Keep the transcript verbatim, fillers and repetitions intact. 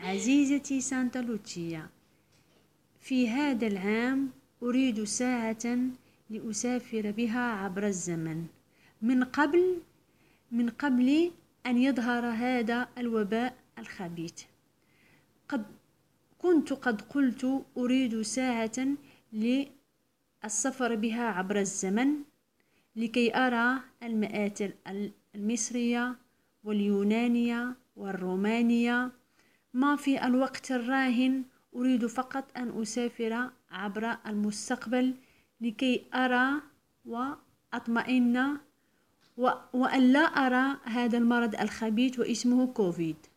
عزيزتي سانتا لوتشيا، في هذا العام أريد ساعة لأسافر بها عبر الزمن من قبل من قبل أن يظهر هذا الوباء الخبيث. قد كنت قد قلت أريد ساعة للسفر بها عبر الزمن لكي أرى المآثر المصرية واليونانية والرومانية. ما في الوقت الراهن أريد فقط أن أسافر عبر المستقبل لكي أرى وأطمئن وأن لا أرى هذا المرض الخبيث واسمه كوفيد.